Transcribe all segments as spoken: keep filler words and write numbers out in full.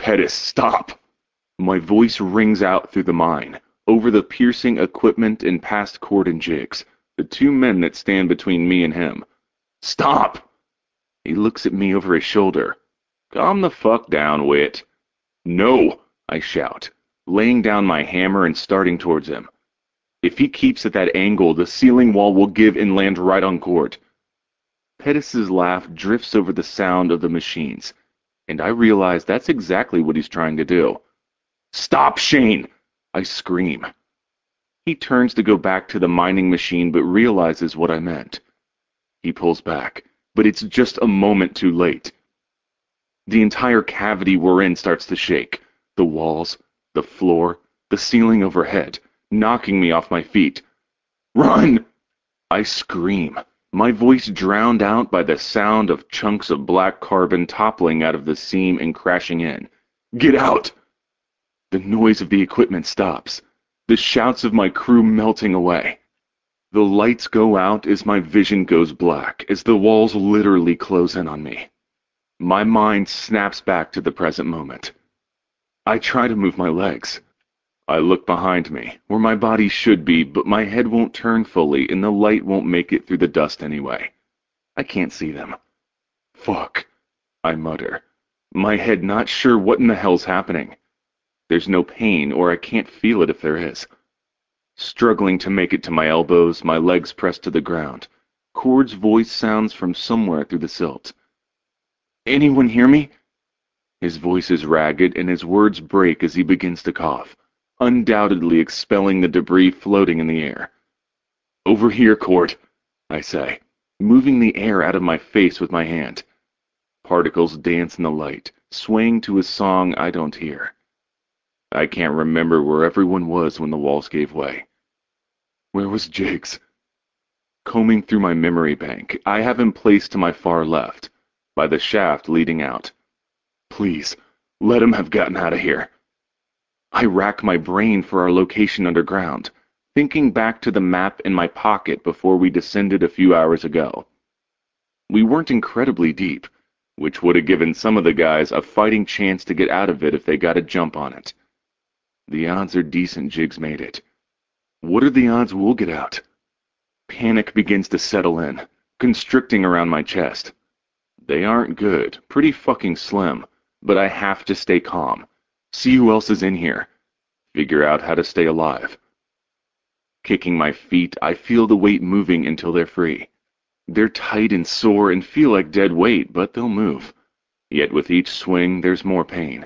Pettis, stop! My voice rings out through the mine, over the piercing equipment and past Cord and Jiggs, the two men that stand between me and him. Stop! He looks at me over his shoulder. Calm the fuck down, Wit. No, I shout, laying down my hammer and starting towards him. If he keeps at that angle, the ceiling wall will give and land right on Cord. Pettis's laugh drifts over the sound of the machines, and I realize that's exactly what he's trying to do. Stop, Shane! I scream. He turns to go back to the mining machine but realizes what I meant. He pulls back, but it's just a moment too late. The entire cavity we're in starts to shake. The walls, the floor, the ceiling overhead, knocking me off my feet. Run! I scream, my voice drowned out by the sound of chunks of black carbon toppling out of the seam and crashing in. Get out! The noise of the equipment stops, the shouts of my crew melting away. The lights go out as my vision goes black, as the walls literally close in on me. My mind snaps back to the present moment. I try to move my legs. I look behind me, where my body should be, but my head won't turn fully and the light won't make it through the dust anyway. I can't see them. Fuck, I mutter, my head not sure what in the hell's happening. There's no pain, or I can't feel it if there is. Struggling to make it to my elbows, my legs pressed to the ground. Cord's voice sounds from somewhere through the silt. Anyone hear me? His voice is ragged and his words break as he begins to cough, undoubtedly expelling the debris floating in the air. Over here, Cord, I say, moving the air out of my face with my hand. Particles dance in the light, swaying to a song I don't hear. I can't remember where everyone was when the walls gave way. Where was Jiggs? Combing through my memory bank, I have him placed to my far left, by the shaft leading out. Please, let him have gotten out of here. I rack my brain for our location underground, thinking back to the map in my pocket before we descended a few hours ago. We weren't incredibly deep, which would have given some of the guys a fighting chance to get out of it if they got a jump on it. The odds are decent Jiggs made it. What are the odds we'll get out? Panic begins to settle in, constricting around my chest. They aren't good, pretty fucking slim, but I have to stay calm. See who else is in here. Figure out how to stay alive. Kicking my feet, I feel the weight moving until they're free. They're tight and sore and feel like dead weight, but they'll move. Yet with each swing, there's more pain.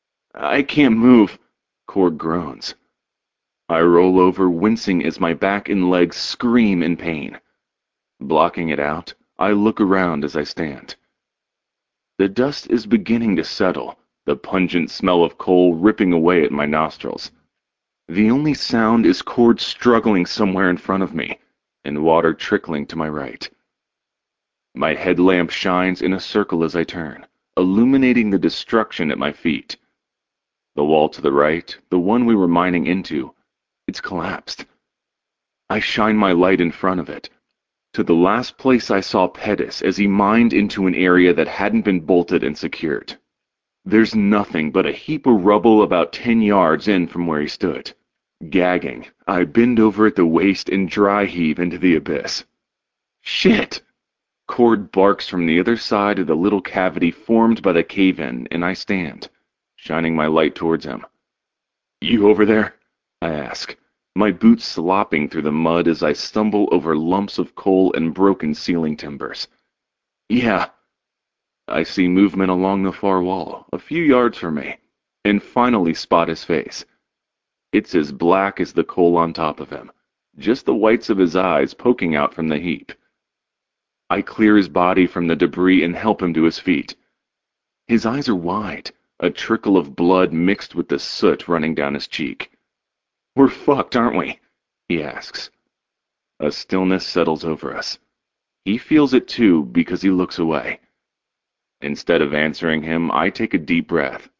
I can't move. Cord groans. I roll over, wincing as my back and legs scream in pain. Blocking it out, I look around as I stand. The dust is beginning to settle, the pungent smell of coal ripping away at my nostrils. The only sound is Cord struggling somewhere in front of me, and water trickling to my right. My headlamp shines in a circle as I turn, illuminating the destruction at my feet. The wall to the right, the one we were mining into, it's collapsed. I shine my light in front of it, to the last place I saw Pettis as he mined into an area that hadn't been bolted and secured. There's nothing but a heap of rubble about ten yards in from where he stood. Gagging, I bend over at the waist and dry heave into the abyss. Shit! Cord barks from the other side of the little cavity formed by the cave-in, and I stand, shining my light towards him. You over there? I ask, my boots slopping through the mud as I stumble over lumps of coal and broken ceiling timbers. Yeah. I see movement along the far wall, a few yards from me, and finally spot his face. It's as black as the coal on top of him, just the whites of his eyes poking out from the heap. I clear his body from the debris and help him to his feet. His eyes are wide, a trickle of blood mixed with the soot running down his cheek. We're fucked, aren't we? He asks. A stillness settles over us. He feels it too because he looks away. Instead of answering him, I take a deep breath.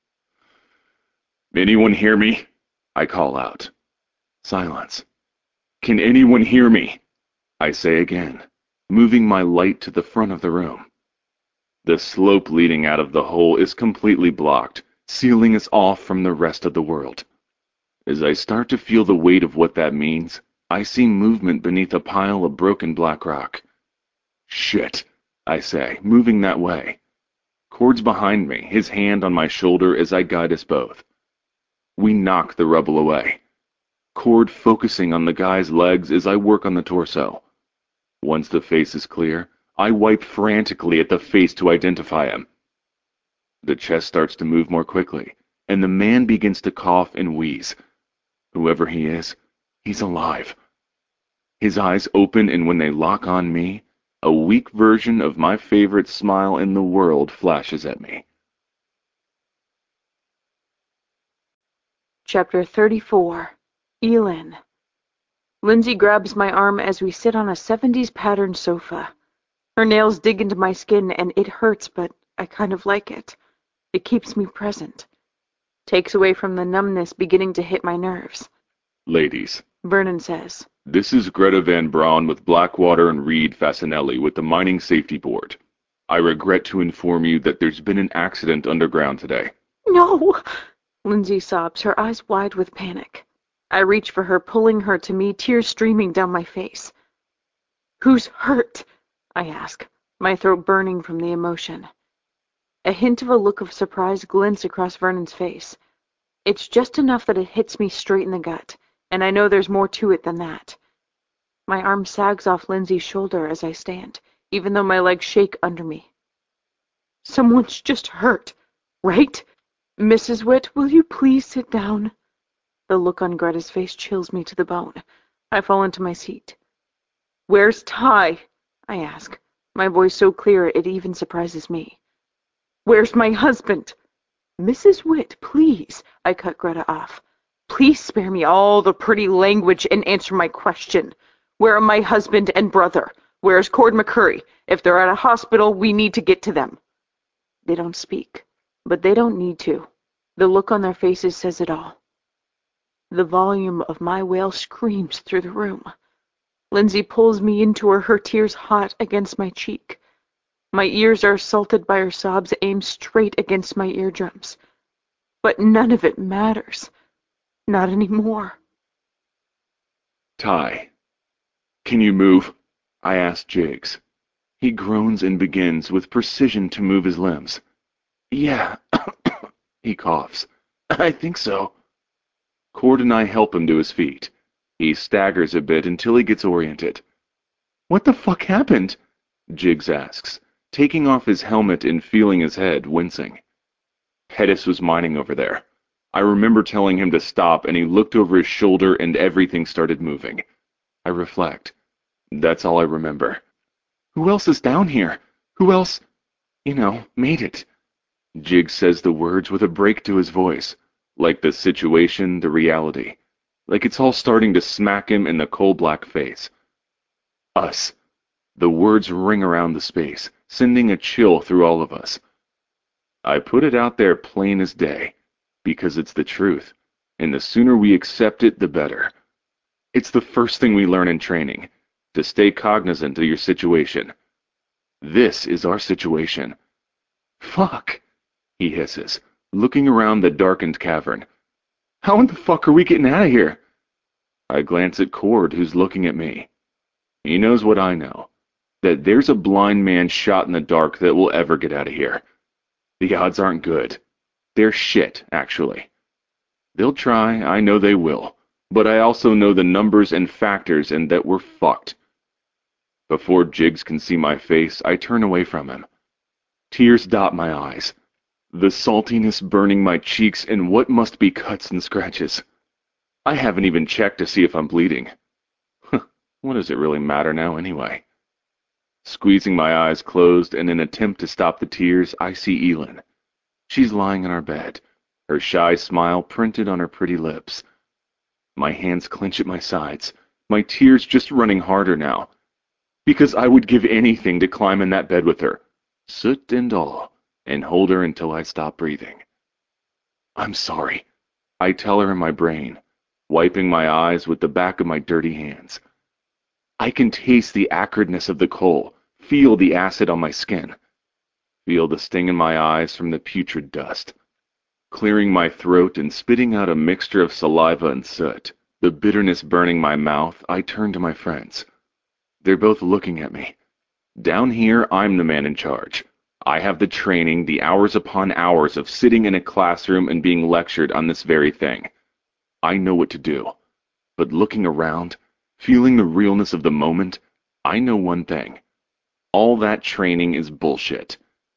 Anyone hear me? I call out. Silence. Can anyone hear me? I say again, moving my light to the front of the room. The slope leading out of the hole is completely blocked, sealing us off from the rest of the world. As I start to feel the weight of what that means, I see movement beneath a pile of broken black rock. Shit, I say, moving that way. Cord's behind me, his hand on my shoulder as I guide us both. We knock the rubble away. Cord focusing on the guy's legs as I work on the torso. Once the face is clear, I wipe frantically at the face to identify him. The chest starts to move more quickly, and the man begins to cough and wheeze. Whoever he is, he's alive. His eyes open, and when they lock on me, a weak version of my favorite smile in the world flashes at me. Chapter thirty-four. Elin. Lindsay grabs my arm as we sit on a seventies patterned sofa. Her nails dig into my skin and it hurts, but I kind of like it. It keeps me present. Takes away from the numbness beginning to hit my nerves. Ladies, Vernon says. This is Greta Van Braun with Blackwater and Reed Fasinelli with the Mining Safety Board. I regret to inform you that there's been an accident underground today. No! Lindsay sobs, her eyes wide with panic. I reach for her, pulling her to me, tears streaming down my face. Who's hurt? I ask, my throat burning from the emotion. A hint of a look of surprise glints across Vernon's face. It's just enough that it hits me straight in the gut, and I know there's more to it than that. My arm sags off Lindsay's shoulder as I stand, even though my legs shake under me. Someone's just hurt, right? Missus Witt, will you please sit down? The look on Greta's face chills me to the bone. I fall into my seat. Where's Ty? I ask, my voice so clear it even surprises me. Where's my husband? Missus Witt, please, I cut Greta off. Please spare me all the pretty language and answer my question. Where are my husband and brother? Where's Cord McCurry? If they're at a hospital, we need to get to them. They don't speak, but they don't need to. The look on their faces says it all. The volume of my wail screams through the room. Lindsay pulls me into her, her tears hot against my cheek. My ears are assaulted by her sobs aimed straight against my eardrums. But none of it matters. Not anymore. Ty, can you move? I ask Jiggs. He groans and begins with precision to move his limbs. Yeah, he coughs. I think so. Cord and I help him to his feet. He staggers a bit until he gets oriented. What the fuck happened? Jiggs asks, taking off his helmet and feeling his head, wincing. Pettis was mining over there. I remember telling him to stop, and he looked over his shoulder and everything started moving. I reflect. That's all I remember. Who else is down here? Who else, you know, made it? Jiggs says the words with a break to his voice, like the situation, the reality, like it's all starting to smack him in the coal-black face. Us. The words ring around the space, sending a chill through all of us. I put it out there plain as day, because it's the truth, and the sooner we accept it, the better. It's the first thing we learn in training, to stay cognizant of your situation. This is our situation. Fuck, he hisses, looking around the darkened cavern. How in the fuck are we getting out of here? I glance at Cord, who's looking at me. He knows what I know, that there's a blind man shot in the dark that will ever get out of here. The odds aren't good. They're shit, actually. They'll try, I know they will, but I also know the numbers and factors and that we're fucked. Before Jiggs can see my face, I turn away from him. Tears dot my eyes, the saltiness burning my cheeks in what must be cuts and scratches. I haven't even checked to see if I'm bleeding. What does it really matter now anyway? Squeezing my eyes closed in an attempt to stop the tears, I see Elin. She's lying in our bed, her shy smile printed on her pretty lips. My hands clench at my sides, my tears just running harder now. Because I would give anything to climb in that bed with her, soot and all, and hold her until I stop breathing. I'm sorry, I tell her in my brain, wiping my eyes with the back of my dirty hands. I can taste the acridness of the coal, feel the acid on my skin, feel the sting in my eyes from the putrid dust. clearing my throat and spitting out a mixture of saliva and soot, the bitterness burning my mouth. I turn to my friends. They're both looking at me. Down here, I'm the man in charge. I have the training, the hours upon hours of sitting in a classroom and being lectured on this very thing. I know what to do. But looking around, feeling the realness of the moment, I know one thing. All that training is bullshit.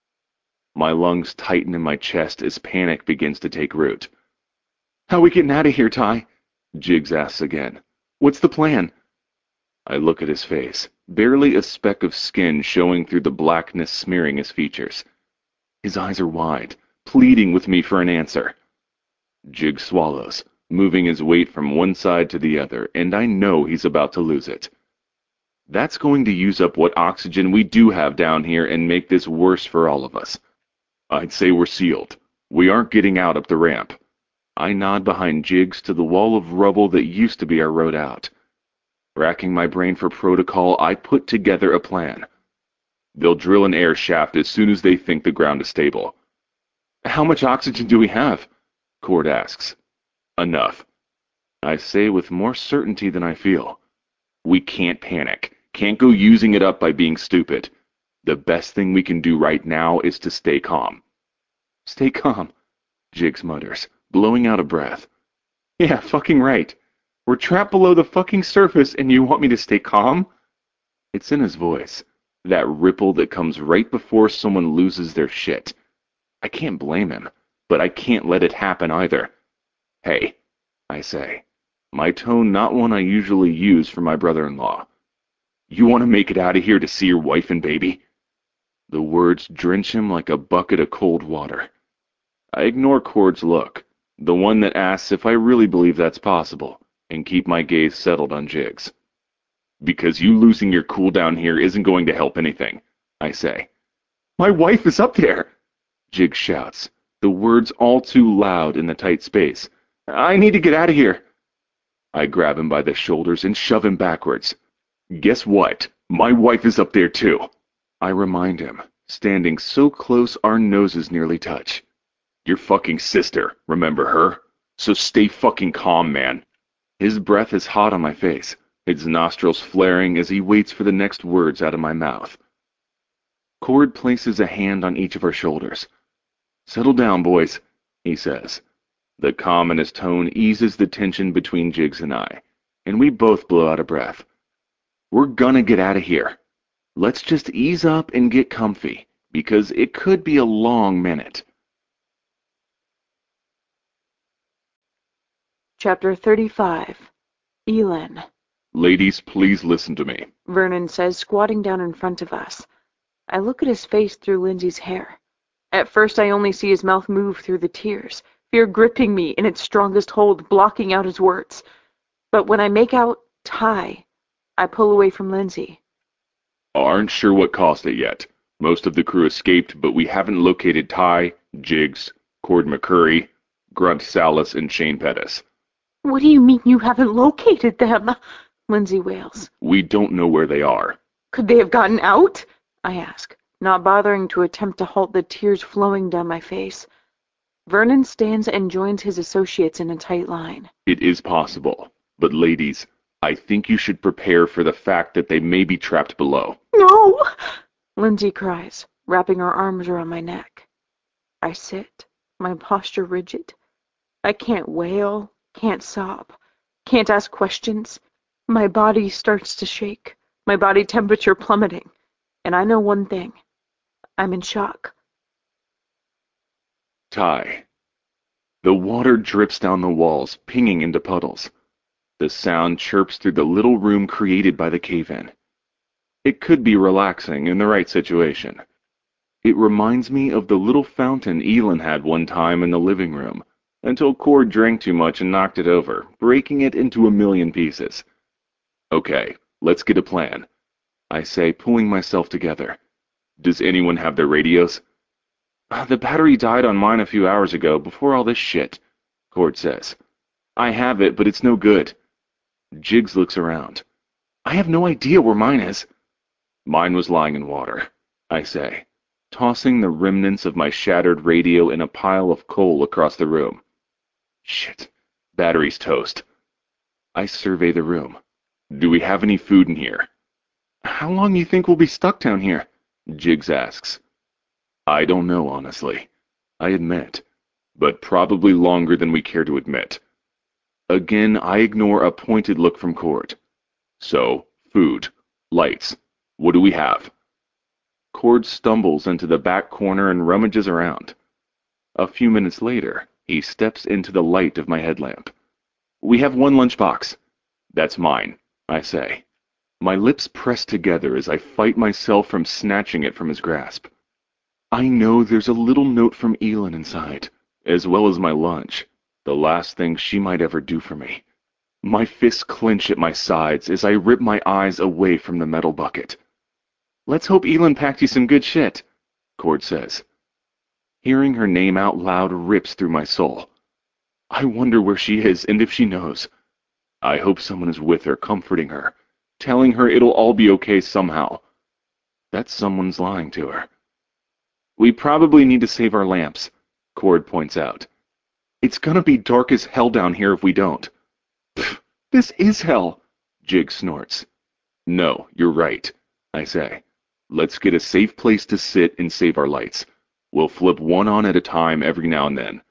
My lungs tighten in my chest as panic begins to take root. "How we getting out of here, Ty?" Jiggs asks again. "What's the plan?" I look at his face, barely a speck of skin showing through the blackness smearing his features. His eyes are wide, pleading with me for an answer. Jiggs swallows, moving his weight from one side to the other, and I know he's about to lose it. That's going to use up what oxygen we do have down here and make this worse for all of us. I'd say we're sealed. We aren't getting out up the ramp. I nod behind Jiggs to the wall of rubble that used to be our road out. Racking my brain for protocol, I put together a plan. They'll drill an air shaft as soon as they think the ground is stable. "How much oxygen do we have?" Cord asks. "Enough," I say with more certainty than I feel. We can't panic, can't go using it up by being stupid. The best thing we can do right now is to stay calm. "Stay calm," Jiggs mutters, blowing out a breath. "Yeah, fucking right. We're trapped below the fucking surface and you want me to stay calm?" It's in his voice, that ripple that comes right before someone loses their shit. I can't blame him, but I can't let it happen either. "Hey," I say, my tone not one I usually use for my brother-in-law. "You want to make it out of here to see your wife and baby?" The words drench him like a bucket of cold water. I ignore Cord's look, the one that asks if I really believe that's possible, and keep my gaze settled on Jiggs. "Because you losing your cool down here isn't going to help anything," I say. "My wife is up there!" Jiggs shouts, the words all too loud in the tight space. "I need to get out of here." I grab him by the shoulders and shove him backwards. "Guess what? My wife is up there too," I remind him, standing so close our noses nearly touch. "Your fucking sister, remember her? So stay fucking calm, man." His breath is hot on my face, his nostrils flaring as he waits for the next words out of my mouth. Cord places a hand on each of our shoulders. "Settle down, boys," he says. The calm in his tone eases the tension between Jiggs and I, and we both blow out a breath. "We're gonna get out of here. Let's just ease up and get comfy, because it could be a long minute." Chapter thirty-five. Elin. "Ladies, please listen to me," Vernon says, squatting down in front of us. I look at his face through Lindsay's hair. At first I only see his mouth move through the tears, fear gripping me in its strongest hold, blocking out his words. But when I make out Ty, I pull away from Lindsay. "Aren't sure what caused it yet. Most of the crew escaped, but we haven't located Ty, Jiggs, Cord McCurry, Grunt Salas, and Shane Pettis." "What do you mean you haven't located them?" Lindsay wails. "We don't know where they are." "Could they have gotten out?" I ask, not bothering to attempt to halt the tears flowing down my face. Vernon stands and joins his associates in a tight line. "It is possible. But ladies, I think you should prepare for the fact that they may be trapped below." "No!" Lindsay cries, wrapping her arms around my neck. I sit, my posture rigid. I can't wail, can't sob, can't ask questions. My body starts to shake, my body temperature plummeting. And I know one thing. I'm in shock. "Ty." The water drips down the walls, pinging into puddles. The sound chirps through the little room created by the cave-in. It could be relaxing in the right situation. It reminds me of the little fountain Elin had one time in the living room, until Cord drank too much and knocked it over, breaking it into a million pieces. "Okay, let's get a plan," I say, pulling myself together. "Does anyone have their radios?" "The battery died on mine a few hours ago, before all this shit," Cord says. "I have it, but it's no good." Jiggs looks around. "I have no idea where mine is." "Mine was lying in water," I say. tossing the remnants of my shattered radio in a pile of coal across the room. Shit, battery's toast. I survey the room. Do we have any food in here? How long do you think we'll be stuck down here? Jiggs asks. I don't know, honestly. I admit, but probably longer than we care to admit. Again, I ignore a pointed look from Cord. So, food, lights, what do we have? Cord stumbles into the back corner and rummages around. A few minutes later, he steps into the light of my headlamp. We have one lunchbox. That's mine, I say. My lips press together as I fight myself from snatching it from his grasp. I know there's a little note from Elin inside, as well as my lunch, the last thing she might ever do for me. My fists clench at my sides as I rip my eyes away from the metal bucket. Let's hope Elin packed you some good shit, Cord says. Hearing her name out loud rips through my soul. I wonder where she is and if she knows. I hope someone is with her, comforting her, telling her it'll all be okay somehow. That someone's lying to her. We probably need to save our lamps, Cord points out. It's gonna be dark as hell down here if we don't. Pfft, this is hell, Jig snorts. No, you're right, I say. Let's get a safe place to sit and save our lights. We'll flip one on at a time every now and then.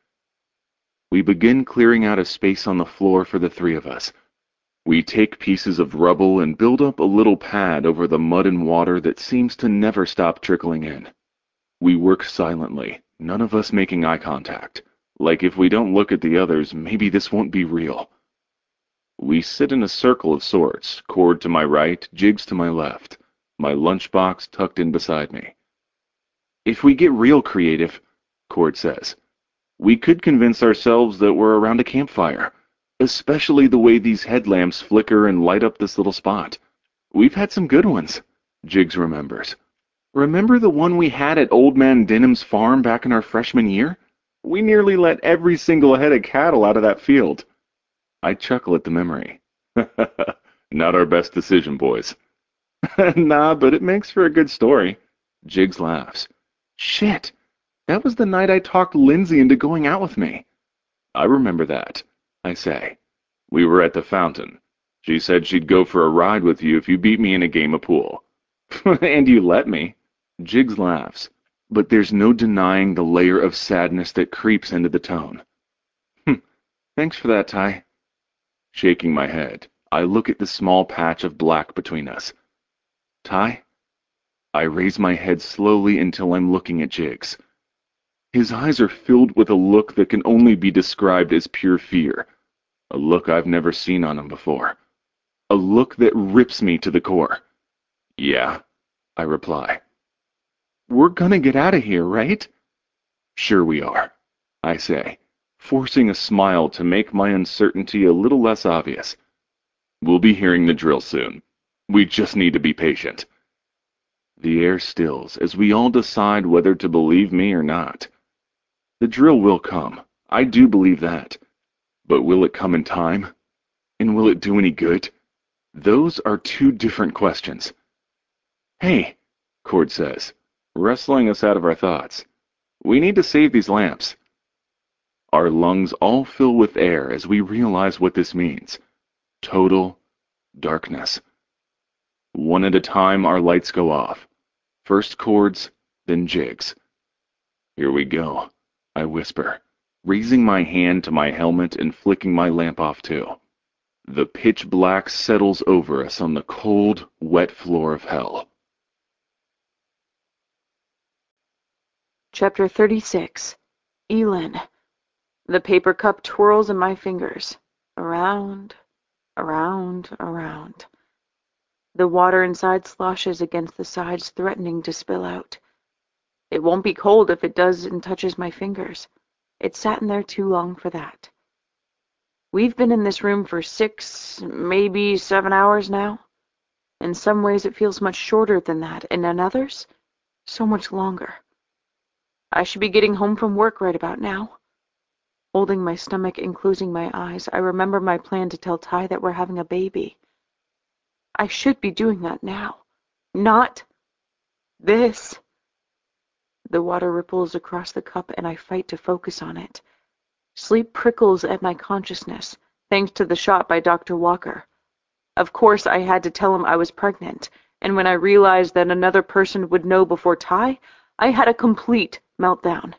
We begin clearing out a space on the floor for the three of us. We take pieces of rubble and build up a little pad over the mud and water that seems to never stop trickling in. We work silently, none of us making eye contact. Like if we don't look at the others, maybe this won't be real. We sit in a circle of sorts, Cord to my right, Jiggs to my left, my lunchbox tucked in beside me. If we get real creative, Cord says, we could convince ourselves that we're around a campfire, especially the way these headlamps flicker and light up this little spot. We've had some good ones, Jiggs remembers. Remember the one we had at Old Man Denham's farm back in our freshman year? We nearly let every single head of cattle out of that field. I chuckle at the memory. Not our best decision, boys. Nah, but it makes for a good story. Jiggs laughs. Shit, that was the night I talked Lindsay into going out with me. I remember that, I say. We were at the fountain. She said she'd go for a ride with you if you beat me in a game of pool. And you let me. Jiggs laughs, but there's no denying the layer of sadness that creeps into the tone. Hm, thanks for that, Ty. Shaking my head, I look at the small patch of black between us. Ty? I raise my head slowly until I'm looking at Jiggs. His eyes are filled with a look that can only be described as pure fear, a look I've never seen on him before, a look that rips me to the core. Yeah, I reply. We're gonna get out of here, right? Sure we are, I say, forcing a smile to make my uncertainty a little less obvious. We'll be hearing the drill soon. We just need to be patient. The air stills as we all decide whether to believe me or not. The drill will come. I do believe that. But will it come in time? And will it do any good? Those are two different questions. Hey, Cord says, wrestling us out of our thoughts. We need to save these lamps. Our lungs all fill with air as we realize what this means. Total darkness. One at a time, our lights go off. First Cord's, then Jiggs. Here we go, I whisper, raising my hand to my helmet and flicking my lamp off too. The pitch black settles over us on the cold, wet floor of hell. Chapter thirty-six. Elin. The paper cup twirls in my fingers. Around, around, around. The water inside sloshes against the sides, threatening to spill out. It won't be cold if it does and touches my fingers. It's sat in there too long for that. We've been in this room for six, maybe seven hours now. In some ways it feels much shorter than that, and in others, so much longer. I should be getting home from work right about now. Holding my stomach and closing my eyes, I remember my plan to tell Ty that we're having a baby. I should be doing that now. Not this. The water ripples across the cup and I fight to focus on it. Sleep prickles at my consciousness, thanks to the shot by Doctor Walker. Of course I had to tell him I was pregnant, and when I realized that another person would know before Ty, I had a complete meltdown.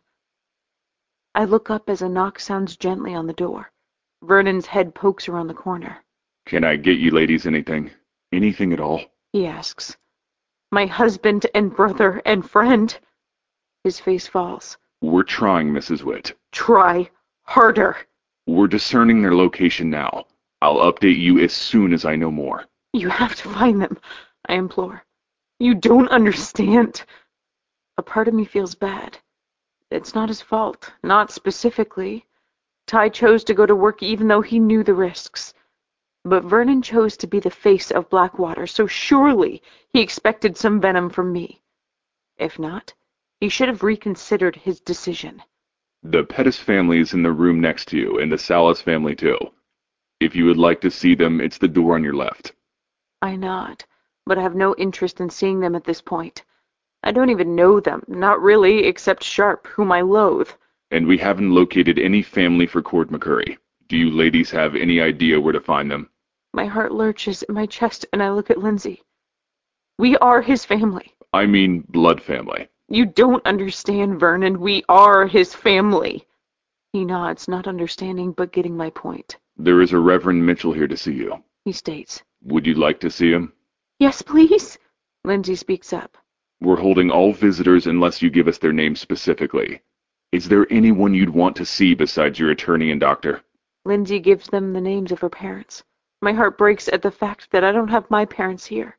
I look up as a knock sounds gently on the door. Vernon's head pokes around the corner. "Can I get you ladies anything? Anything at all?" He asks. My husband and brother and friend. His face falls. "We're trying, Missus Witt." Try harder. "We're discerning their location now. I'll update you as soon as I know more." You have to find them, I implore. You don't understand. A part of me feels bad. It's not his fault, not specifically. Ty chose to go to work even though he knew the risks. But Vernon chose to be the face of Blackwater, so surely he expected some venom from me. If not, he should have reconsidered his decision. "The Pettis family is in the room next to you, and the Salas family too. If you would like to see them, it's the door on your left." I nod, but I have no interest in seeing them at this point. I don't even know them, not really, except Sharp, whom I loathe. "And we haven't located any family for Cord McCurry. Do you ladies have any idea where to find them?" My heart lurches in my chest and I look at Lindsay. We are his family. "I mean blood family." You don't understand, Vernon. We are his family. He nods, not understanding, but getting my point. "There is a Reverend Mitchell here to see you," he states. "Would you like to see him?" Yes, please. Lindsay speaks up. "We're holding all visitors unless you give us their names specifically. Is there anyone you'd want to see besides your attorney and doctor?" Lindsay gives them the names of her parents. My heart breaks at the fact that I don't have my parents here.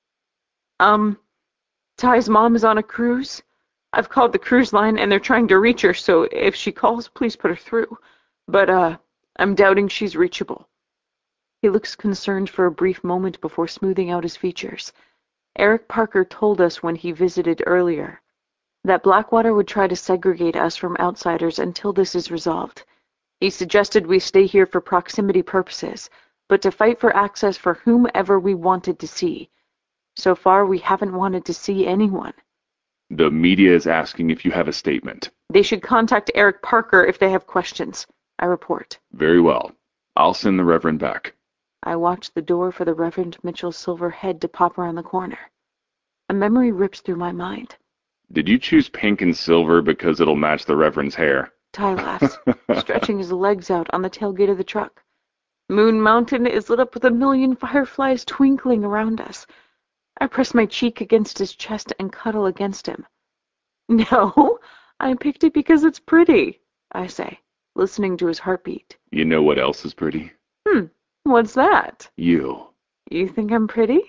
Um, Ty's mom is on a cruise. I've called the cruise line and they're trying to reach her, so if she calls, please put her through. But, uh, I'm doubting she's reachable. He looks concerned for a brief moment before smoothing out his features. Eric Parker told us when he visited earlier that Blackwater would try to segregate us from outsiders until this is resolved. He suggested we stay here for proximity purposes, but to fight for access for whomever we wanted to see. So far, we haven't wanted to see anyone. "The media is asking if you have a statement." They should contact Eric Parker if they have questions, I report. "Very well. I'll send the Reverend back." I watch the door for the Reverend Mitchell's silver head to pop around the corner. A memory rips through my mind. "Did you choose pink and silver because it'll match the Reverend's hair?" Ty laughs, stretching his legs out on the tailgate of the truck. Moon Mountain is lit up with a million fireflies twinkling around us. I press my cheek against his chest and cuddle against him. No, I picked it because it's pretty, I say, listening to his heartbeat. "You know what else is pretty?" Hmm, what's that? "You." You think I'm pretty?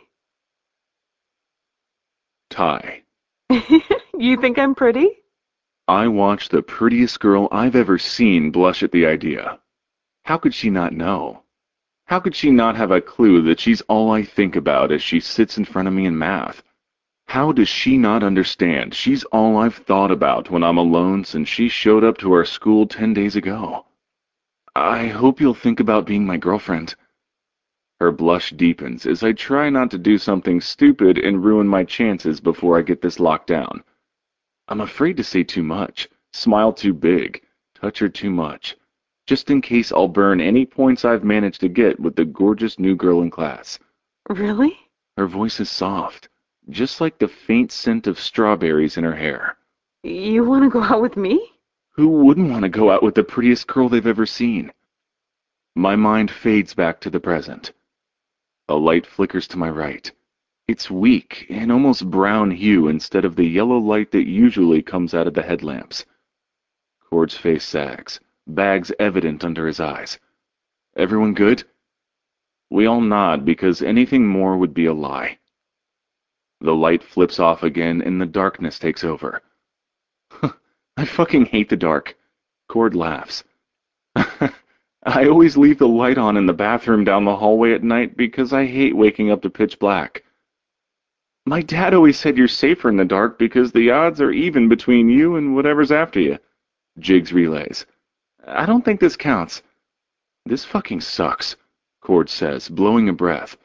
Ty. You think I'm pretty? I watched the prettiest girl I've ever seen blush at the idea. How could she not know? How could she not have a clue that she's all I think about as she sits in front of me in math? How does she not understand she's all I've thought about when I'm alone since she showed up to our school ten days ago? "I hope you'll think about being my girlfriend." Her blush deepens as I try not to do something stupid and ruin my chances before I get this locked down. I'm afraid to say too much, smile too big, touch her too much, just in case I'll burn any points I've managed to get with the gorgeous new girl in class. Really? Her voice is soft, just like the faint scent of strawberries in her hair. You want to go out with me? Who wouldn't want to go out with the prettiest girl they've ever seen? My mind fades back to the present. A light flickers to my right. It's weak, an almost brown hue instead of the yellow light that usually comes out of the headlamps. Cord's face sags, bags evident under his eyes. "Everyone good?" We all nod because anything more would be a lie. The light flips off again and the darkness takes over. I fucking hate the dark. Cord laughs. I always leave the light on in the bathroom down the hallway at night because I hate waking up to pitch black. My dad always said you're safer in the dark because the odds are even between you and whatever's after you. Jiggs relays. I don't think this counts. This fucking sucks, Cord says, blowing a breath.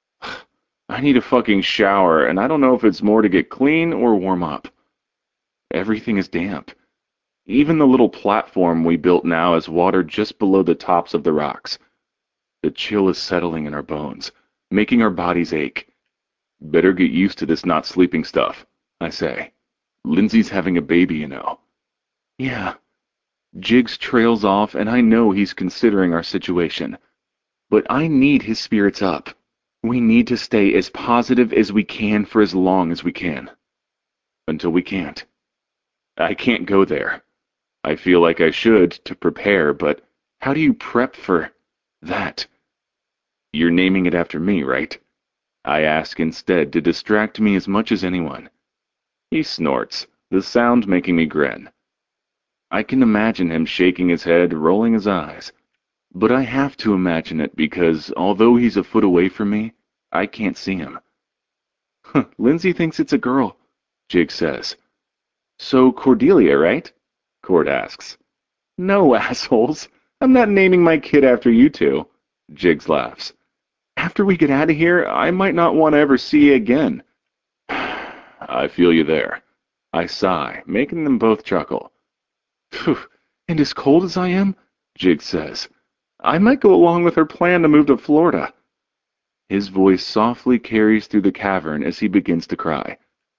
I need a fucking shower, and I don't know if it's more to get clean or warm up. Everything is damp. Even the little platform we built now has water just below the tops of the rocks. The chill is settling in our bones, making our bodies ache. Better get used to this not sleeping stuff, I say. Lindsay's having a baby, you know. Yeah. Jiggs trails off, and I know he's considering our situation. But I need his spirits up. We need to stay as positive as we can for as long as we can. Until we can't. I can't go there. I feel like I should to prepare, but how do you prep for that? You're naming it after me, right? I ask instead to distract me as much as anyone. He snorts, the sound making me grin. I can imagine him shaking his head, rolling his eyes. But I have to imagine it because, although he's a foot away from me, I can't see him. Huh, Lindsay thinks it's a girl, Jig says. So Cordelia, right? Cord asks. No, assholes. I'm not naming my kid after you two. Jiggs laughs. After we get out of here, I might not want to ever see you again. I feel you there. I sigh, making them both chuckle. Phew, and as cold as I am, Jig says, I might go along with her plan to move to Florida. His voice softly carries through the cavern as he begins to cry.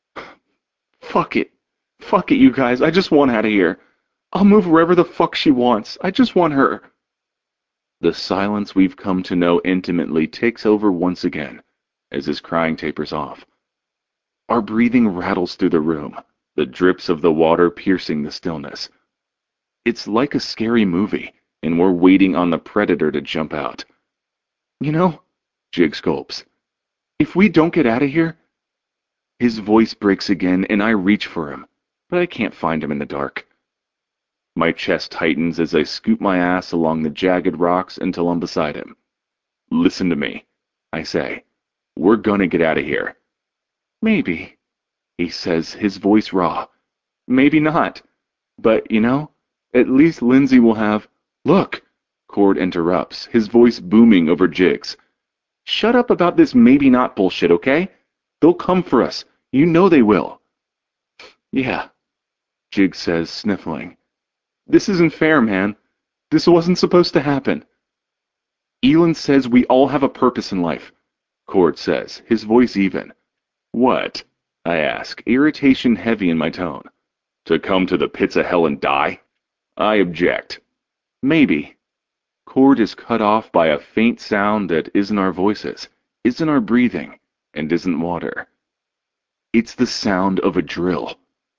Fuck it. Fuck it, you guys. I just want out of here. I'll move wherever the fuck she wants. I just want her. The silence we've come to know intimately takes over once again, as his crying tapers off. Our breathing rattles through the room, the drips of the water piercing the stillness. It's like a scary movie, and we're waiting on the predator to jump out. You know, Jig gulps, if we don't get out of here... His voice breaks again, and I reach for him, but I can't find him in the dark. My chest tightens as I scoop my ass along the jagged rocks until I'm beside him. Listen to me, I say. We're gonna get out of here. Maybe, he says, his voice raw. Maybe not. But, you know, at least Lindsay will have... Look, Cord interrupts, his voice booming over Jig's. Shut up about this maybe not bullshit, okay? They'll come for us. You know they will. Yeah, Jig says, sniffling. This isn't fair, man. This wasn't supposed to happen. Elin says we all have a purpose in life, Cord says, his voice even. What? I ask, irritation heavy in my tone. To come to the pits of hell and die? I object. Maybe. Cord is cut off by a faint sound that isn't our voices, isn't our breathing, and isn't water. It's the sound of a drill.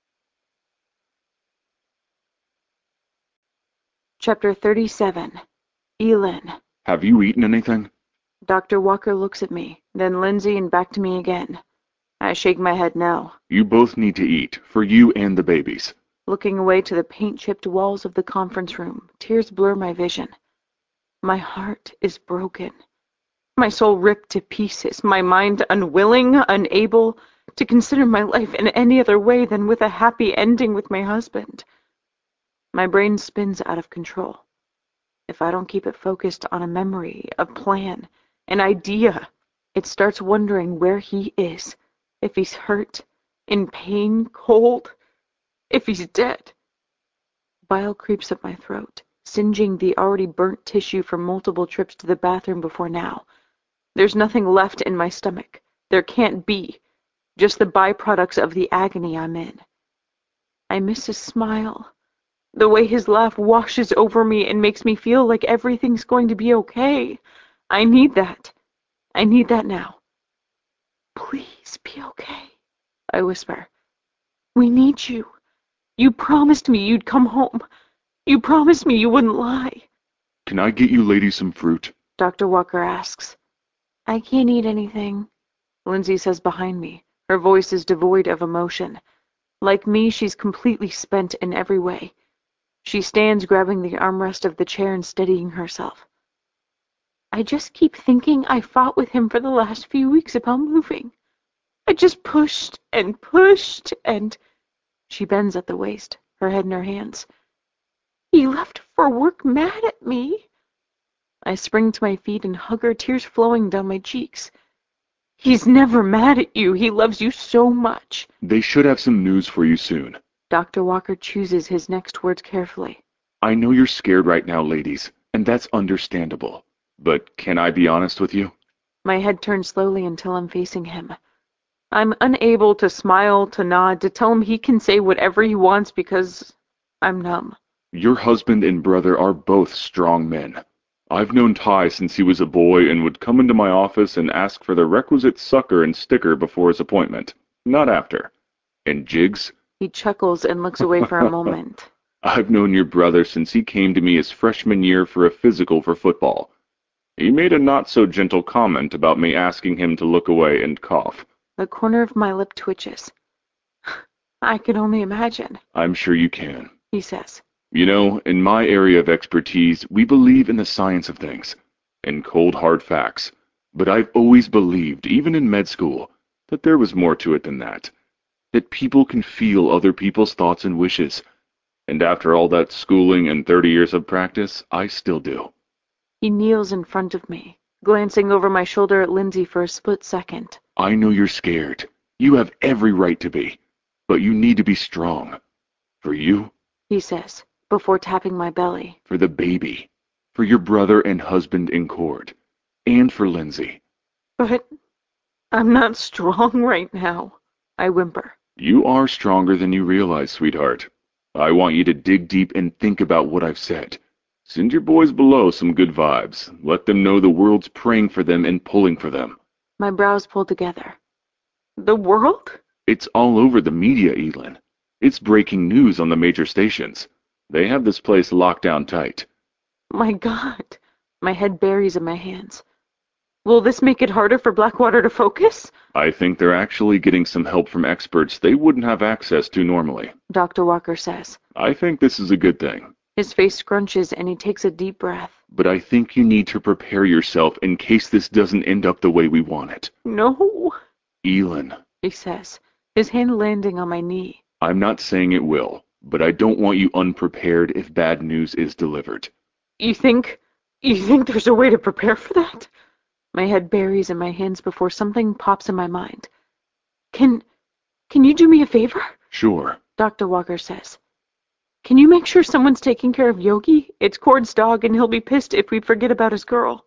Chapter thirty-seven. Elin. Have you eaten anything? Doctor Walker looks at me, then Lindsay and back to me again. I shake my head no. You both need to eat, for you and the babies. Looking away to the paint-chipped walls of the conference room, tears blur my vision. My heart is broken. My soul ripped to pieces, my mind unwilling, unable to consider my life in any other way than with a happy ending with my husband. My brain spins out of control. If I don't keep it focused on a memory, a plan, an idea, it starts wondering where he is, if he's hurt, in pain, cold, if he's dead. Bile creeps up my throat, singeing the already burnt tissue from multiple trips to the bathroom before now. There's nothing left in my stomach. There can't be. Just the byproducts of the agony I'm in. I miss his smile. The way his laugh washes over me and makes me feel like everything's going to be okay. I need that. I need that now. Please be okay, I whisper. We need you. You promised me you'd come home. You promised me you wouldn't lie. Can I get you ladies some fruit? Doctor Walker asks. I can't eat anything, Lindsay says behind me. Her voice is devoid of emotion. Like me, she's completely spent in every way. She stands grabbing the armrest of the chair and steadying herself. I just keep thinking I fought with him for the last few weeks about moving. I just pushed and pushed and... She bends at the waist, her head in her hands. He left for work mad at me. I spring to my feet and hug her, tears flowing down my cheeks. He's never mad at you. He loves you so much. They should have some news for you soon, Doctor Walker chooses his next words carefully. I know you're scared right now, ladies, and that's understandable. But can I be honest with you? My head turns slowly until I'm facing him. I'm unable to smile, to nod, to tell him he can say whatever he wants because I'm numb. Your husband and brother are both strong men. I've known Ty since he was a boy and would come into my office and ask for the requisite sucker and sticker before his appointment, not after. And Jiggs? He chuckles and looks away for a moment. I've known your brother since he came to me his freshman year for a physical for football. He made a not-so-gentle comment about me asking him to look away and cough. The corner of my lip twitches. I can only imagine. I'm sure you can, he says. You know, in my area of expertise, we believe in the science of things, in cold hard facts. But I've always believed, even in med school, that there was more to it than that. That people can feel other people's thoughts and wishes. And after all that schooling and thirty years of practice, I still do. He kneels in front of me, glancing over my shoulder at Lindsay for a split second. I know you're scared. You have every right to be. But you need to be strong. For you, he says, before tapping my belly. For the baby. For your brother and husband in court. And for Lindsay. But I'm not strong right now, I whimper. You are stronger than you realize, sweetheart. I want you to dig deep and think about what I've said. Send your boys below some good vibes. Let them know the world's praying for them and pulling for them. My brows pull together. The world? It's all over the media, Elin. It's breaking news on the major stations. They have this place locked down tight. My God. My head buries in my hands. Will this make it harder for Blackwater to focus? I think they're actually getting some help from experts they wouldn't have access to normally, Doctor Walker says. I think this is a good thing. His face scrunches and he takes a deep breath. But I think you need to prepare yourself in case this doesn't end up the way we want it. No, Elin, he says, his hand landing on my knee. I'm not saying it will, but I don't want you unprepared if bad news is delivered. You think, you think there's a way to prepare for that? My head buries in my hands before something pops in my mind. Can, can you do me a favor? Sure, Doctor Walker says. Can you make sure someone's taking care of Yogi? It's Cord's dog and he'll be pissed if we forget about his girl.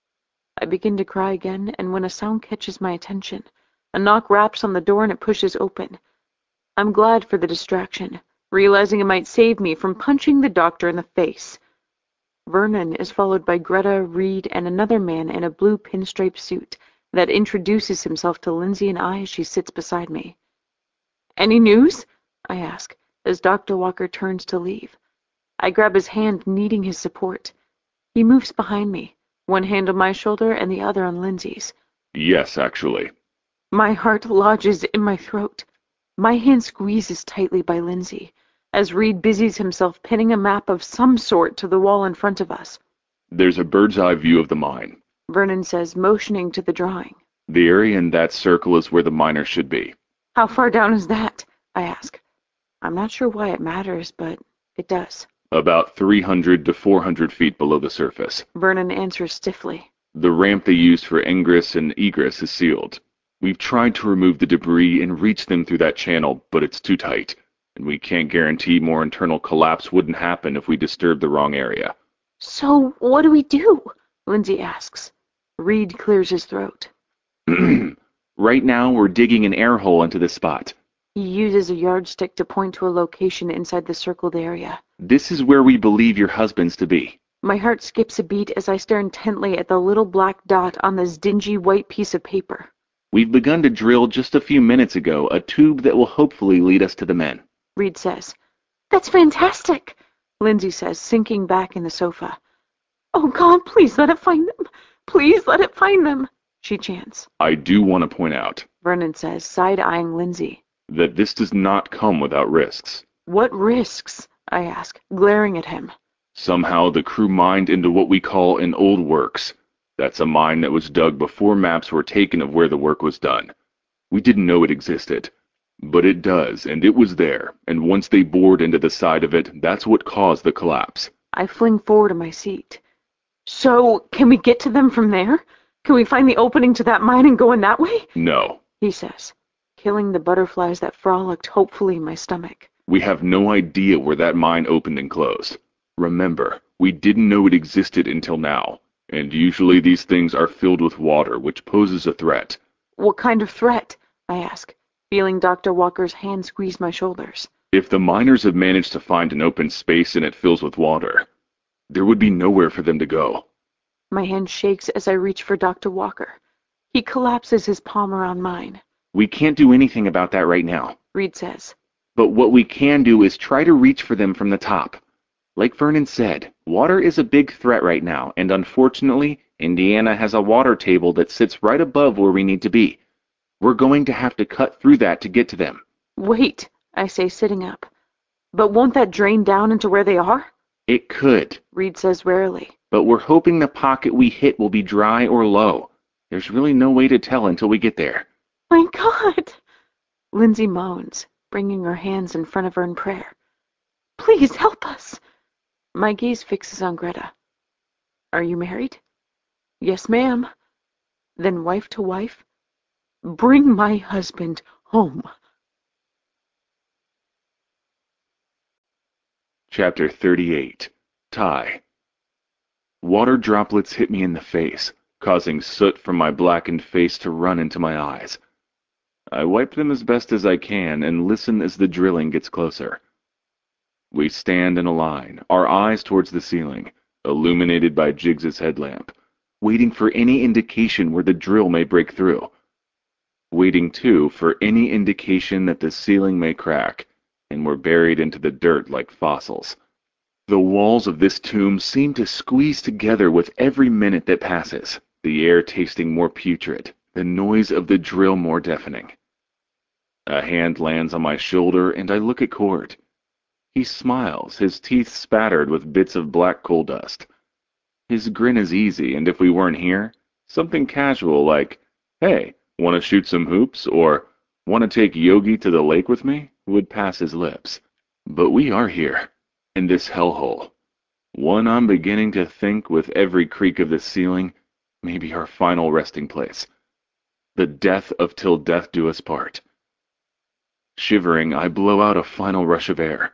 I begin to cry again, and when a sound catches my attention, a knock raps on the door and it pushes open. I'm glad for the distraction, realizing it might save me from punching the doctor in the face. Vernon is followed by Greta, Reed, and another man in a blue pinstripe suit that introduces himself to Lindsay and I as she sits beside me. Any news? I ask, as Doctor Walker turns to leave. I grab his hand, needing his support. He moves behind me, one hand on my shoulder and the other on Lindsay's. Yes, actually. My heart lodges in my throat. My hand squeezes tightly by Lindsay, as Reed busies himself pinning a map of some sort to the wall in front of us. There's a bird's-eye view of the mine, Vernon says, motioning to the drawing. The area in that circle is where the miners should be. How far down is that? I ask. I'm not sure why it matters, but it does. About three hundred to four hundred feet below the surface. Vernon answers stiffly. The ramp they used for ingress and egress is sealed. We've tried to remove the debris and reach them through that channel, but it's too tight, and we can't guarantee more internal collapse wouldn't happen if we disturbed the wrong area. So what do we do? Lindsay asks. Reed clears his throat. Right now, we're digging an air hole into this spot. He uses a yardstick to point to a location inside the circled area. This is where we believe your husband's to be. My heart skips a beat as I stare intently at the little black dot on this dingy white piece of paper. We've begun to drill just a few minutes ago a tube that will hopefully lead us to the men. Reed says. That's fantastic, Lindsay says, sinking back in the sofa. Oh God, please let it find them. Please let it find them, she chants. I do want to point out, Vernon says, side-eyeing Lindsay, that this does not come without risks. What risks? I ask, glaring at him. Somehow the crew mined into what we call an old works. That's a mine that was dug before maps were taken of where the work was done. We didn't know it existed. But it does, and it was there, and once they bored into the side of it, that's what caused the collapse. I fling forward in my seat. So, can we get to them from there? Can we find the opening to that mine and go in that way? No, he says, killing the butterflies that frolicked hopefully in my stomach. We have no idea where that mine opened and closed. Remember, we didn't know it existed until now, and usually these things are filled with water, which poses a threat. What kind of threat? I ask, feeling Doctor Walker's hand squeeze my shoulders. If the miners have managed to find an open space and it fills with water, there would be nowhere for them to go. My hand shakes as I reach for Doctor Walker. He collapses his palm around mine. We can't do anything about that right now, Reed says. But what we can do is try to reach for them from the top. Like Vernon said, water is a big threat right now, and unfortunately, Indiana has a water table that sits right above where we need to be. We're going to have to cut through that to get to them. Wait, I say, sitting up. But won't that drain down into where they are? It could, Reed says wearily. But we're hoping the pocket we hit will be dry or low. There's really no way to tell until we get there. My God! Lindsay moans, bringing her hands in front of her in prayer. Please help us! My gaze fixes on Greta. Are you married? Yes, ma'am. Then wife to wife? Bring my husband home. Chapter thirty-eight. Ty. Water droplets hit me in the face, causing soot from my blackened face to run into my eyes. I wipe them as best as I can and listen as the drilling gets closer. We stand in a line, our eyes towards the ceiling, illuminated by Jiggs's headlamp, waiting for any indication where the drill may break through. Waiting, too, for any indication that the ceiling may crack, and we're buried into the dirt like fossils. The walls of this tomb seem to squeeze together with every minute that passes, the air tasting more putrid, the noise of the drill more deafening. A hand lands on my shoulder, and I look at Cord. He smiles, his teeth spattered with bits of black coal dust. His grin is easy, and if we weren't here, something casual like, "Hey, want to shoot some hoops?" or "Want to take Yogi to the lake with me?" would pass his lips. But we are here, in this hellhole. One I'm beginning to think, with every creak of the ceiling, may be our final resting place. The death of till death do us part. Shivering, I blow out a final rush of air.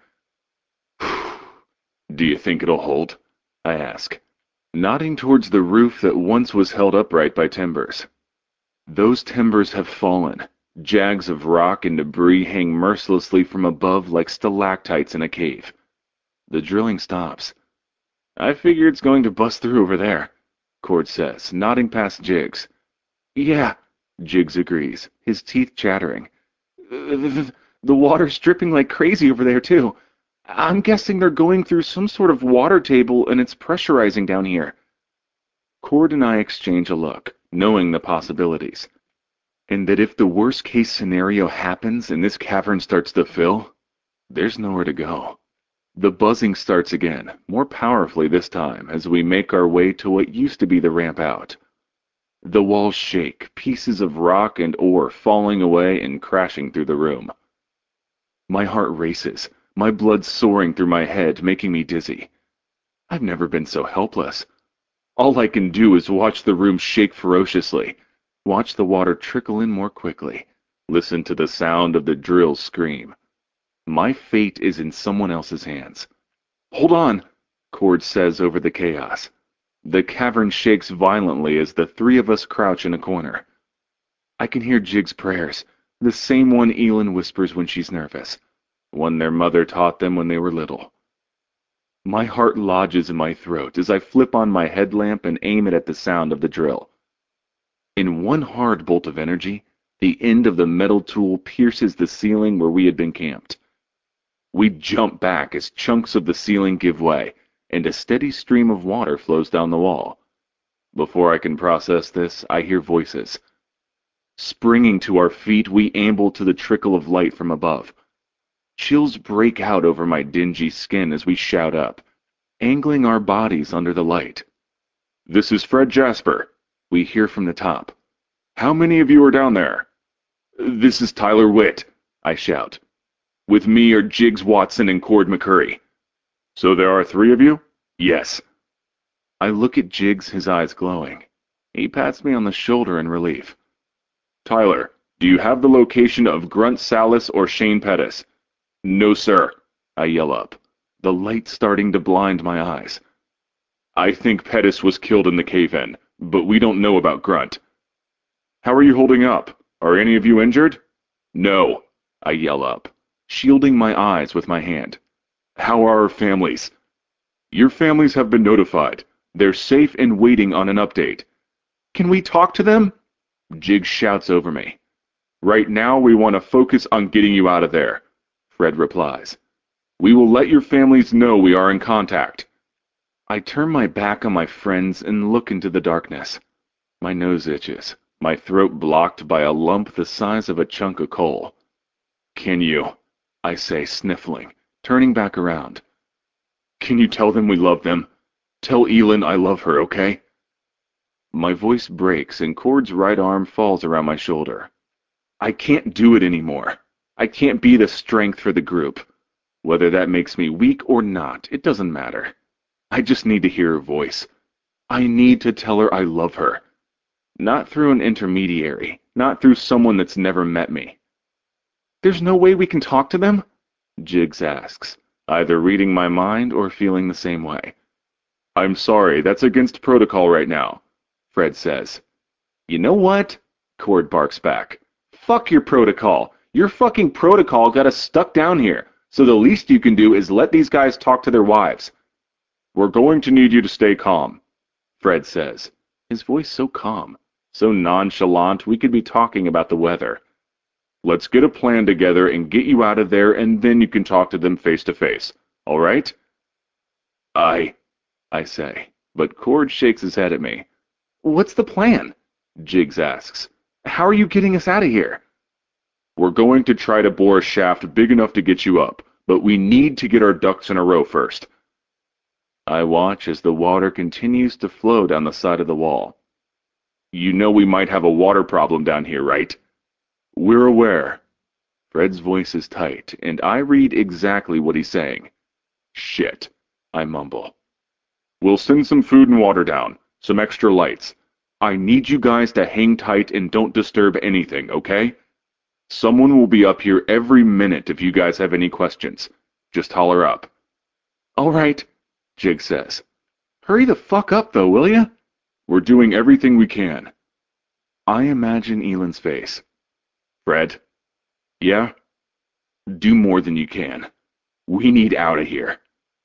"Do you think it'll hold?" I ask, nodding towards the roof that once was held upright by timbers. Those timbers have fallen. Jags of rock and debris hang mercilessly from above like stalactites in a cave. The drilling stops. "I figure it's going to bust through over there," Cord says, nodding past Jiggs. "Yeah," Jiggs agrees, his teeth chattering. The, the water's dripping like crazy over there, too. I'm guessing they're going through some sort of water table and it's pressurizing down here." Cord and I exchange a look, knowing the possibilities. And that if the worst-case scenario happens and this cavern starts to fill, there's nowhere to go. The buzzing starts again, more powerfully this time, as we make our way to what used to be the ramp out. The walls shake, pieces of rock and ore falling away and crashing through the room. My heart races, my blood soaring through my head, making me dizzy. I've never been so helpless. All I can do is watch the room shake ferociously, watch the water trickle in more quickly, listen to the sound of the drills scream. My fate is in someone else's hands. "Hold on," Cord says over the chaos. The cavern shakes violently as the three of us crouch in a corner. I can hear Jiggs' prayers, the same one Elin whispers when she's nervous, one their mother taught them when they were little. My heart lodges in my throat as I flip on my headlamp and aim it at the sound of the drill. In one hard bolt of energy, the end of the metal tool pierces the ceiling where we had been camped. We jump back as chunks of the ceiling give way, and a steady stream of water flows down the wall. Before I can process this, I hear voices. Springing to our feet, we amble to the trickle of light from above. Chills break out over my dingy skin as we shout up, angling our bodies under the light. "This is Fred Jasper," we hear from the top. "How many of you are down there?" "This is Tyler Witt," I shout. "With me are Jiggs Watson and Cord McCurry." "So there are three of you?" "Yes." I look at Jiggs, his eyes glowing. He pats me on the shoulder in relief. "Tyler, do you have the location of Grunt Salas or Shane Pettis?" No, sir, I yell up, the light starting to blind my eyes. I think Pettis was killed in the cave-in, but we don't know about Grunt. How are you holding up? Are any of you injured? No, I yell up, shielding my eyes with my hand. How are our families? Your families have been notified. They're safe and waiting on an update. Can we talk to them? Jig shouts over me. Right now we want to focus on getting you out of there, Fred replies. We will let your families know we are in contact. I turn my back on my friends and look into the darkness. My nose itches, my throat blocked by a lump the size of a chunk of coal. Can you? I say, sniffling, turning back around. Can you tell them we love them? Tell Elin I love her, okay? My voice breaks and Cord's right arm falls around my shoulder. I can't do it anymore. I can't be the strength for the group. Whether that makes me weak or not, it doesn't matter. I just need to hear her voice. I need to tell her I love her. Not through an intermediary, not through someone that's never met me. There's no way we can talk to them? Jigs asks, either reading my mind or feeling the same way. I'm sorry, that's against protocol right now, Fred says. You know what? Cord barks back. Fuck your protocol. Your fucking protocol got us stuck down here, so the least you can do is let these guys talk to their wives. We're going to need you to stay calm, Fred says, his voice so calm, so nonchalant we could be talking about the weather. Let's get a plan together and get you out of there, and then you can talk to them face to face, all right? I, I say, but Cord shakes his head at me. What's the plan? Jigs asks. How are you getting us out of here? We're going to try to bore a shaft big enough to get you up, but we need to get our ducks in a row first. I watch as the water continues to flow down the side of the wall. You know we might have a water problem down here, right? We're aware. Fred's voice is tight, and I read exactly what he's saying. Shit, I mumble. We'll send some food and water down, some extra lights. I need you guys to hang tight and don't disturb anything, okay? Someone will be up here every minute if you guys have any questions. Just holler up. All right, Jig says. Hurry the fuck up, though, will ya? We're doing everything we can. I imagine Elin's face. Fred? Yeah? Do more than you can. We need out of here.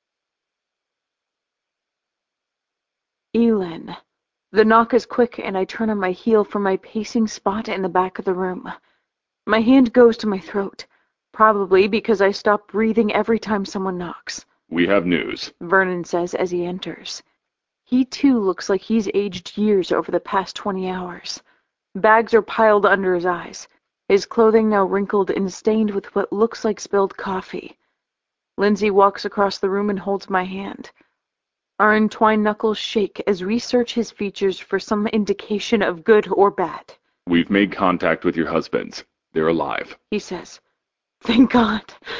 Elin. The knock is quick, and I turn on my heel from my pacing spot in the back of the room. My hand goes to my throat, probably because I stop breathing every time someone knocks. We have news, Vernon says as he enters. He too looks like he's aged years over the past twenty hours. Bags are piled under his eyes, his clothing now wrinkled and stained with what looks like spilled coffee. Lindsay walks across the room and holds my hand. Our entwined knuckles shake as we search his features for some indication of good or bad. We've made contact with your husbands. They're alive, He says. Thank God,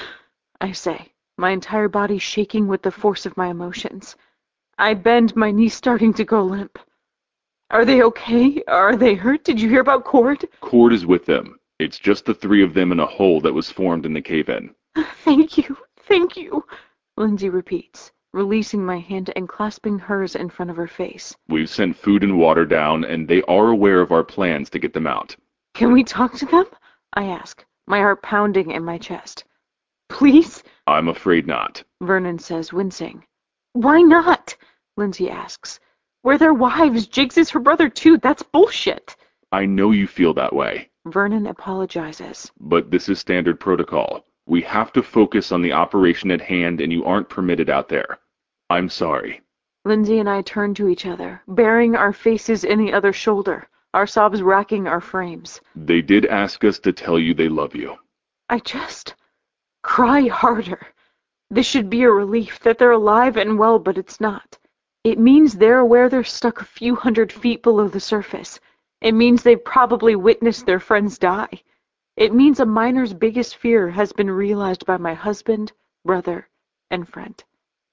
I say, my entire body shaking with the force of my emotions. I bend, my knees starting to go limp. Are they okay? Are they hurt? Did you hear about Cord? Cord is with them. It's just the three of them in a hole that was formed in the cave-in. Thank you, thank you, Lindsay repeats, releasing my hand and clasping hers in front of her face. We've sent food and water down, and they are aware of our plans to get them out. Can we talk to them? I ask, my heart pounding in my chest. Please? I'm afraid not, Vernon says, wincing. Why not? Lindsay asks. We're their wives. Jiggs is her brother, too. That's bullshit. I know you feel that way. Vernon apologizes. But this is standard protocol. We have to focus on the operation at hand, and you aren't permitted out there. I'm sorry. Lindsay and I turn to each other, burying our faces in the other's shoulder, our sobs racking our frames. They did ask us to tell you they love you. I just cry harder. This should be a relief that they're alive and well, but it's not. It means they're aware they're stuck a few hundred feet below the surface. It means they've probably witnessed their friends die. It means a miner's biggest fear has been realized by my husband, brother, and friend.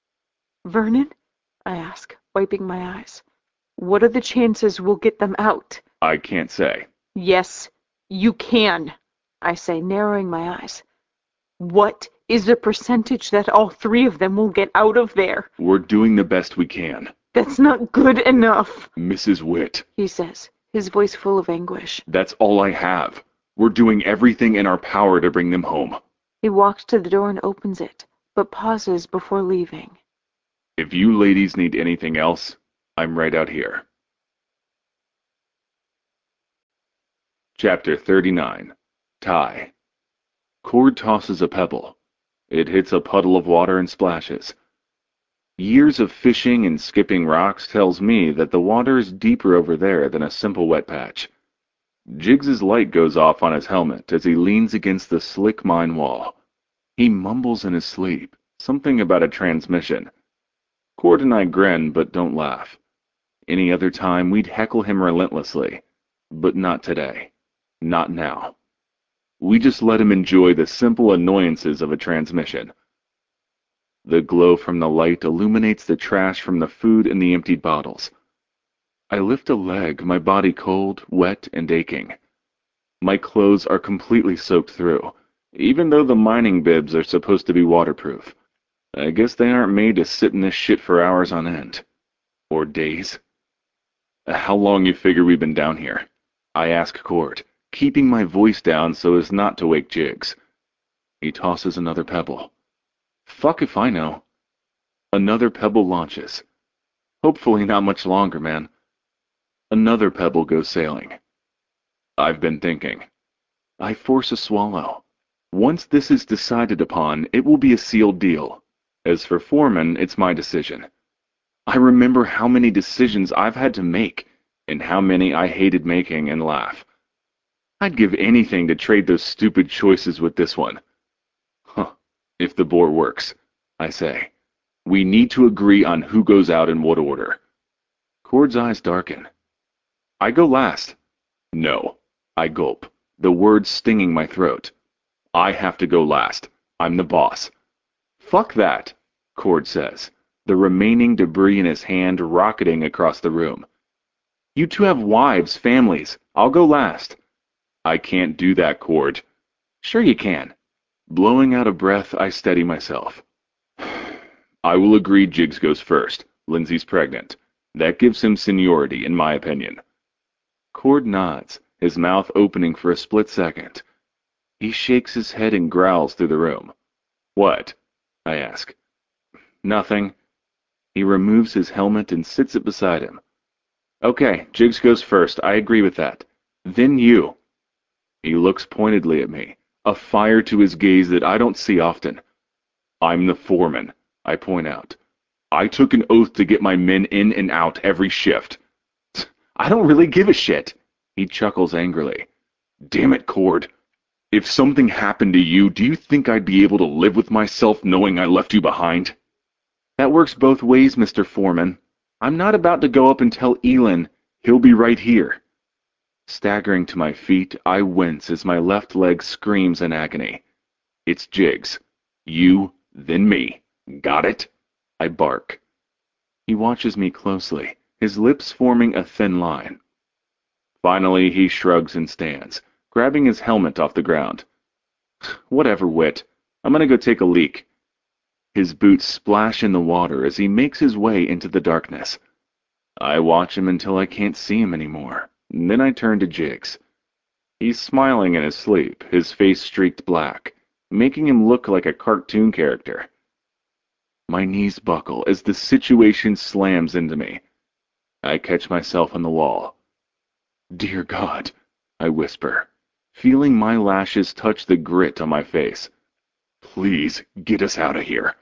Vernon? I ask, wiping my eyes. What are the chances we'll get them out? I can't say. Yes, you can, I say, narrowing my eyes. What is the percentage that all three of them will get out of there. We're doing the best we can. That's not good enough, Missus Witt, he says, his voice full of anguish. That's all I have. We're doing everything in our power to bring them home. He walks to the door and opens it, but pauses before leaving. If you ladies need anything else, I'm right out here. Chapter thirty-nine. Ty. Cord tosses a pebble. It hits a puddle of water and splashes. Years of fishing and skipping rocks tells me that the water is deeper over there than a simple wet patch. Jiggs's light goes off on his helmet as he leans against the slick mine wall. He mumbles in his sleep, something about a transmission. Cord and I grin but don't laugh. Any other time we'd heckle him relentlessly, but not today. Not now. We just let him enjoy the simple annoyances of a transmission. The glow from the light illuminates the trash from the food and the emptied bottles. I lift a leg, my body cold, wet, and aching. My clothes are completely soaked through, even though the mining bibs are supposed to be waterproof. I guess they aren't made to sit in this shit for hours on end. Or days. How long you figure we've been down here? I ask Cord, keeping my voice down so as not to wake Jiggs. He tosses another pebble. Fuck if I know. Another pebble launches. Hopefully not much longer, man. Another pebble goes sailing. I've been thinking. I force a swallow. Once this is decided upon, it will be a sealed deal. As for Foreman, it's my decision. I remember how many decisions I've had to make, and how many I hated making, and laugh. I'd give anything to trade those stupid choices with this one. Huh. If the bore works, I say. We need to agree on who goes out in what order. Cord's eyes darken. I go last. No. I gulp, the words stinging my throat. I have to go last. I'm the boss. Fuck that, Cord says, the remaining debris in his hand rocketing across the room. You two have wives, families. I'll go last. I can't do that, Cord. Sure you can. Blowing out a breath, I steady myself. I will agree Jiggs goes first. Lindsay's pregnant. That gives him seniority, in my opinion. Cord nods, his mouth opening for a split second. He shakes his head and growls through the room. What? I ask. Nothing. He removes his helmet and sits it beside him. Okay, Jiggs goes first. I agree with that. Then you. He looks pointedly at me, a fire to his gaze that I don't see often. I'm the foreman, I point out. I took an oath to get my men in and out every shift. I don't really give a shit. He chuckles angrily. Damn it, Cord. If something happened to you, do you think I'd be able to live with myself knowing I left you behind? That works both ways, Mister Foreman. I'm not about to go up and tell Elin. He'll be right here. Staggering to my feet, I wince as my left leg screams in agony. It's Jiggs. You, then me. Got it? I bark. He watches me closely, his lips forming a thin line. Finally, he shrugs and stands, grabbing his helmet off the ground. Whatever, Wit. I'm gonna go take a leak. His boots splash in the water as he makes his way into the darkness. I watch him until I can't see him anymore. Then I turn to Jiggs. He's smiling in his sleep, his face streaked black, making him look like a cartoon character. My knees buckle as the situation slams into me. I catch myself on the wall. Dear God, I whisper, feeling my lashes touch the grit on my face. Please get us out of here.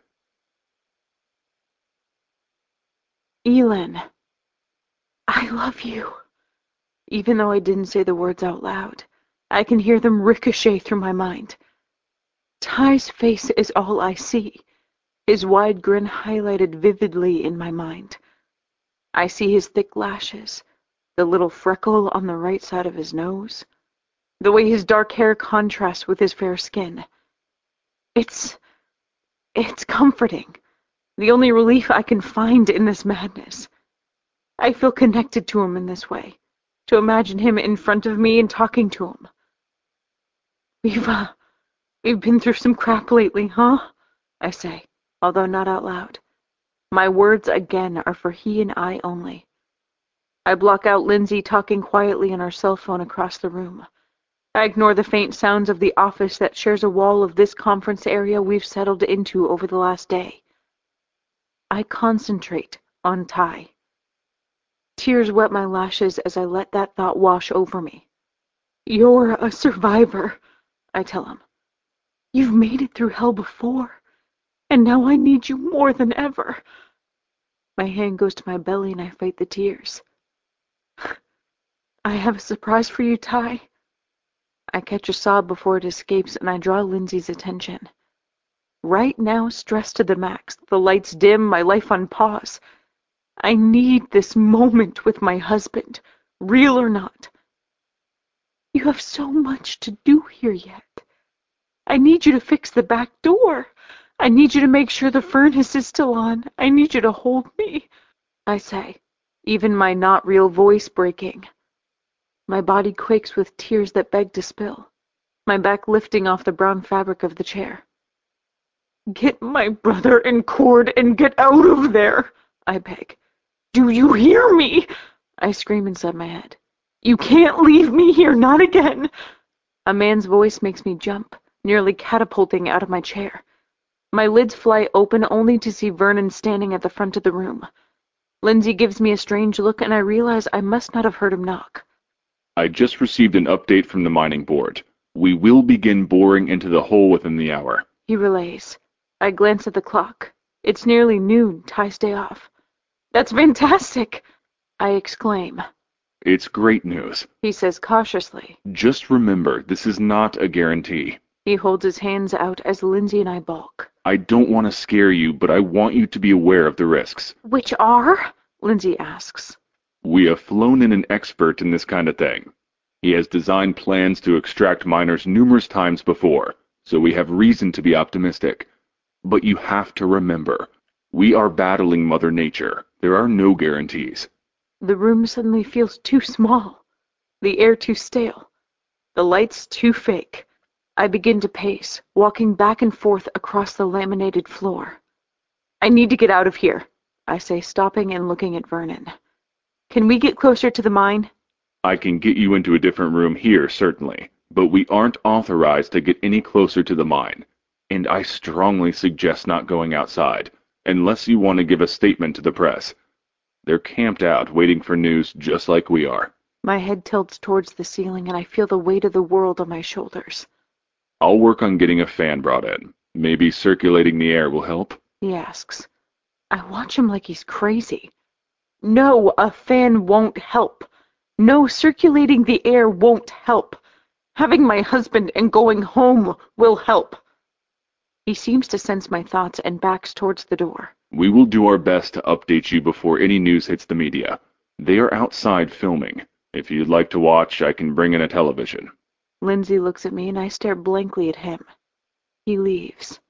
Elin, I love you. Even though I didn't say the words out loud, I can hear them ricochet through my mind. Ty's face is all I see, his wide grin highlighted vividly in my mind. I see his thick lashes, the little freckle on the right side of his nose, the way his dark hair contrasts with his fair skin. It's... it's comforting, the only relief I can find in this madness. I feel connected to him in this way. To imagine him in front of me and talking to him. We've, uh, You've been through some crap lately, huh? I say, although not out loud. My words again are for he and I only. I block out Lindsay talking quietly on her cell phone across the room. I ignore the faint sounds of the office that shares a wall of this conference area we've settled into over the last day. I concentrate on Ty. Tears wet my lashes as I let that thought wash over me. You're a survivor, I tell him. You've made it through hell before, and now I need you more than ever. My hand goes to my belly and I fight the tears. I have a surprise for you, Ty. I catch a sob before it escapes and I draw Lindsay's attention. Right now, stressed to the max, the lights dim, my life on pause. I need this moment with my husband, real or not. You have so much to do here yet. I need you to fix the back door. I need you to make sure the furnace is still on. I need you to hold me, I say, even my not real voice breaking. My body quakes with tears that beg to spill, my back lifting off the brown fabric of the chair. Get my brother and Cord and get out of there, I beg. Do you hear me? I scream inside my head. You can't leave me here, not again. A man's voice makes me jump, nearly catapulting out of my chair. My lids fly open only to see Vernon standing at the front of the room. Lindsay gives me a strange look and I realize I must not have heard him knock. I just received an update from the mining board. We will begin boring into the hole within the hour, he relays. I glance at the clock. It's nearly noon, Ty's day off. That's fantastic, I exclaim. It's great news, he says cautiously. Just remember, this is not a guarantee. He holds his hands out as Lindsay and I balk. I don't want to scare you, but I want you to be aware of the risks. Which are? Lindsay asks. We have flown in an expert in this kind of thing. He has designed plans to extract miners numerous times before, so we have reason to be optimistic. But you have to remember, we are battling Mother Nature. There are no guarantees. The room suddenly feels too small, the air too stale, the lights too fake. I begin to pace, walking back and forth across the laminated floor. I need to get out of here, I say, stopping and looking at Vernon. Can we get closer to the mine? I can get you into a different room here, certainly, but we aren't authorized to get any closer to the mine, and I strongly suggest not going outside, unless you want to give a statement to the press. They're camped out, waiting for news just like we are. My head tilts towards the ceiling and I feel the weight of the world on my shoulders. I'll work on getting a fan brought in. Maybe circulating the air will help, he asks. I watch him like he's crazy. No, a fan won't help. No, circulating the air won't help. Having my husband and going home will help. He seems to sense my thoughts and backs towards the door. We will do our best to update you before any news hits the media. They are outside filming. If you'd like to watch, I can bring in a television. Lindsay looks at me and I stare blankly at him. He leaves.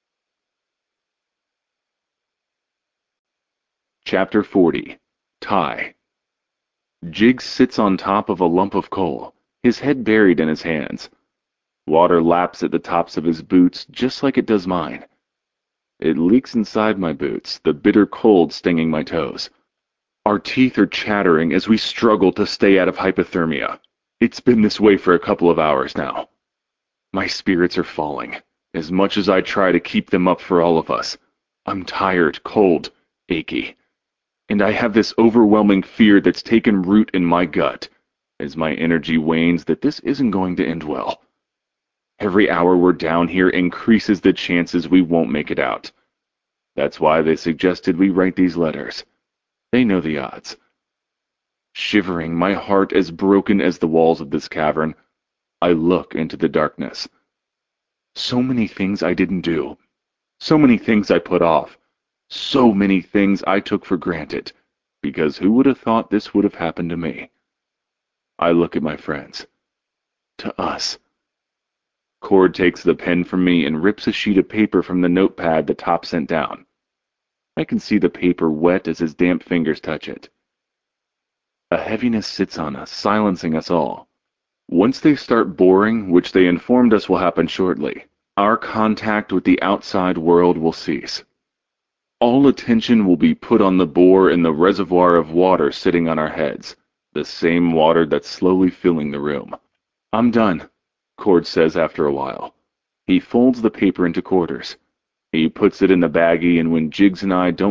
Chapter forty. Ty. Jiggs sits on top of a lump of coal, his head buried in his hands. Water laps at the tops of his boots just like it does mine. It leaks inside my boots, the bitter cold stinging my toes. Our teeth are chattering as we struggle to stay out of hypothermia. It's been this way for a couple of hours now. My spirits are falling, as much as I try to keep them up for all of us. I'm tired, cold, achy. And I have this overwhelming fear that's taken root in my gut, as my energy wanes, that this isn't going to end well. Every hour we're down here increases the chances we won't make it out. That's why they suggested we write these letters. They know the odds. Shivering, my heart as broken as the walls of this cavern, I look into the darkness. So many things I didn't do. So many things I put off. So many things I took for granted, because who would have thought this would have happened to me? I look at my friends. To us. Cord takes the pen from me and rips a sheet of paper from the notepad the top sent down. I can see the paper wet as his damp fingers touch it. A heaviness sits on us, silencing us all. Once they start boring, which they informed us will happen shortly, Our contact with the outside world will cease. All attention will be put on the bore in the reservoir of water sitting on our heads, the same water that's slowly filling the room. I'm done, Cord says after a while. He folds the paper into quarters. He puts it in the baggie, and when Jiggs and I don't